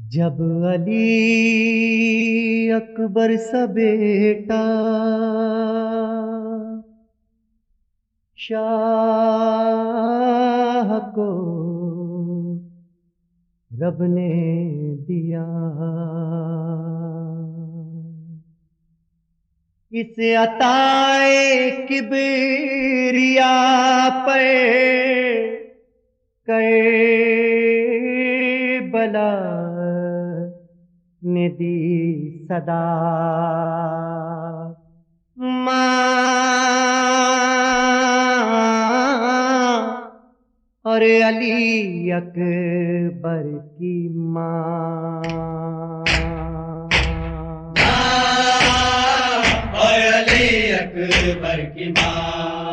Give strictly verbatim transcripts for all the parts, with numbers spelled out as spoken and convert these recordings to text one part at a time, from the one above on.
जब अली अकबर सा बेटा शाह को रब ने दिया, इस अताए किबरिया पर करबला ने दी सदा। माँ और अली अकबर की माँ, और अली अकबर की माँ,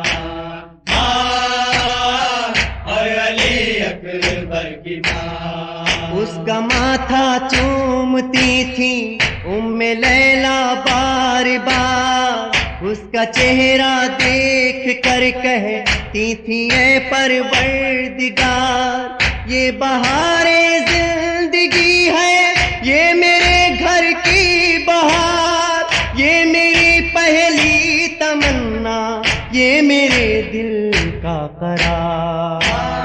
और अली अकबर की माँ। उसका माथा चूमती थी उम्मे लैला बार बार, उसका चेहरा देख कर कहती थी ऐ परवरदिगार, ये बहारे जिंदगी है, ये मेरे घर की बहार, ये मेरी पहली तमन्ना, ये मेरे दिल का करार।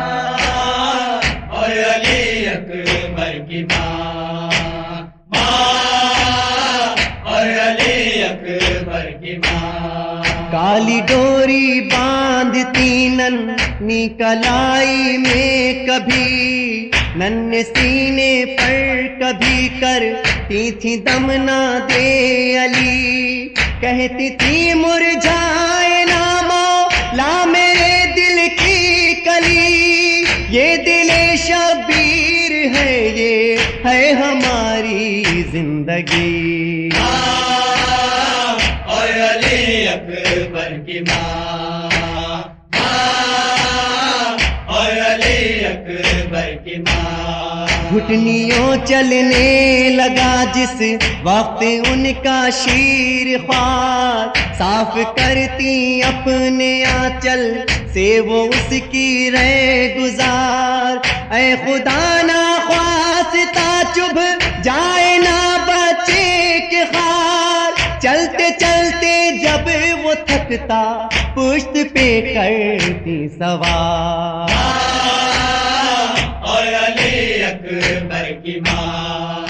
और अली अकबर की माँ, और अली अकबर की माँ। काली डोरी बांधती नन्ही कलाई में कभी, नन्हे सीने पर कभी करती थी दम ना दे अली, कहती थी मुरझाए ना मौला मेरे दिल की कली, ये दिले शबीर है, ये है हमारी जिंदगी। और अली अकबर की माँ, और अली अकबर की माँ। घुटनियों चलने लगा जिस वक्त उनका शीर ख्वार, साफ करती अपने आंचल से वो उसकी रे गुजार। ऐ खुदा ना ख्वास्ता चुभ जाए ना बच्चे के खार, चलते चलते जब वो थकता पुश्त पे करती सवार। और अली अकबर की माँ,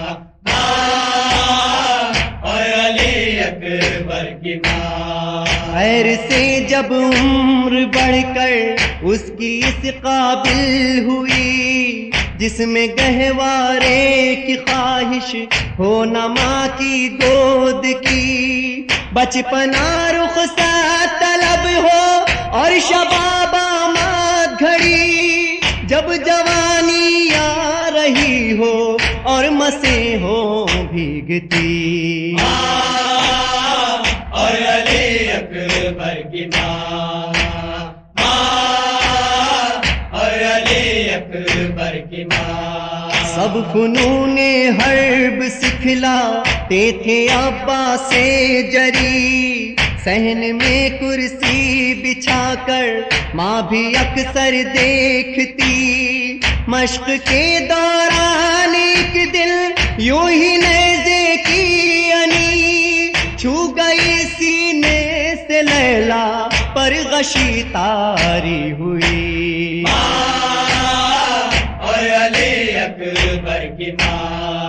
और अली अकबर की माँ। खैर से जब उम्र बढ़कर उसकी इस काबिल हुई, जिसमें गहवारे की ख्वाहिश हो न माँ की गोद की, बचपना रुखसत तलब हो और शबाबा मात घड़ी, जब जवानी आ रही हो और मसे हो भीगती। और अली अकबर की माँ, और अली अकबर की माँ। सब फनूने हर्ब सिखलाते थे अब्बा से जरी, सहन में कुर्सी बिछाकर माँ भी अक्सर देखती, मश्क के दौरान एक दिल यूं ही नेज़े की अनी, छू गई सीने से लैला पर गशी तारी हुई। और अली अकबर की माँ,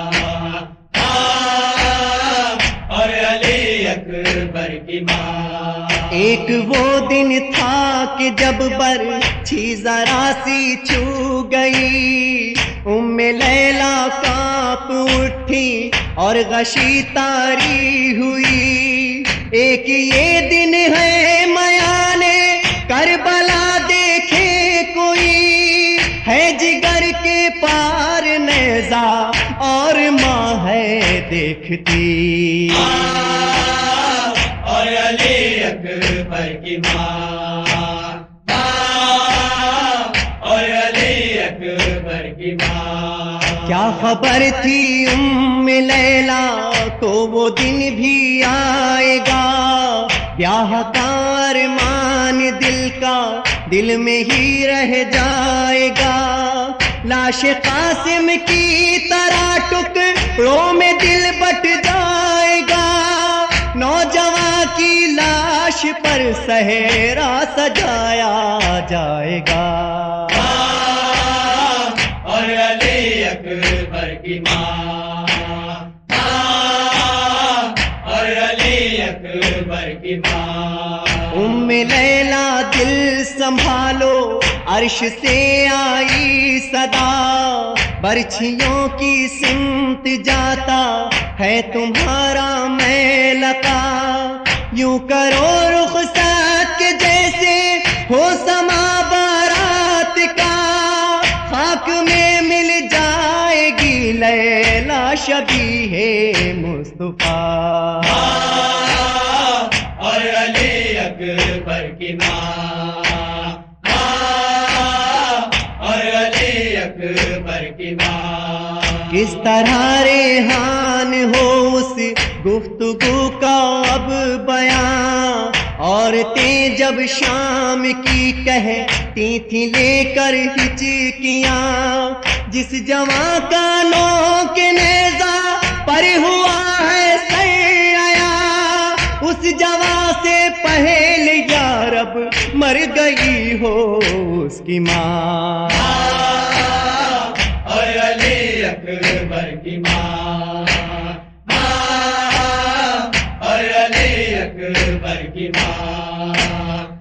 और अली अकबर की माँ। एक वो दिन था कि जब बरछी जरा सी छू गई, उम्मे लैला कांप उठी और गशी तारी हुई। एक ये दिन है मयाने करबला देखे कोई, है जिगर के पार नेज़ा और माँ है देखती। और अली अकबर की माँ, और अली अकबर की माँ। क्या खबर थी उम्मे लैला को वो दिन भी आएगा, ब्याह का अरमान दिल का दिल में ही रह जाएगा। लाश कासिम की तरह लाश पर सहरा सजाया जाएगा। माँ और अली अकबर की माँ, माँ और अली अकबर की माँ। उम्मे लैला दिल संभालो, अर्श से आई सदा, बरछियों की सिमत जाता है तुम्हारा मैलका। यूं करो रुखसात के जैसे हो समा बारात का, खाक में मिल जाएगी लैला शबीहे मुस्तफा। और अली अकबर की माँ, माँ और अली अकबर की माँ। किस तरह रेहान हो उस गुफ्तगू का अब बयां, औरतें जब शाम की कहती थी लेकर हिचकियां, जिस जवां का नोक नेज़ा पर हुआ है सैया, उस जवां से पहले यारब मर गई हो उसकी माँ। और अली अकबर की माँ, माँ और अली अकबर की माँ।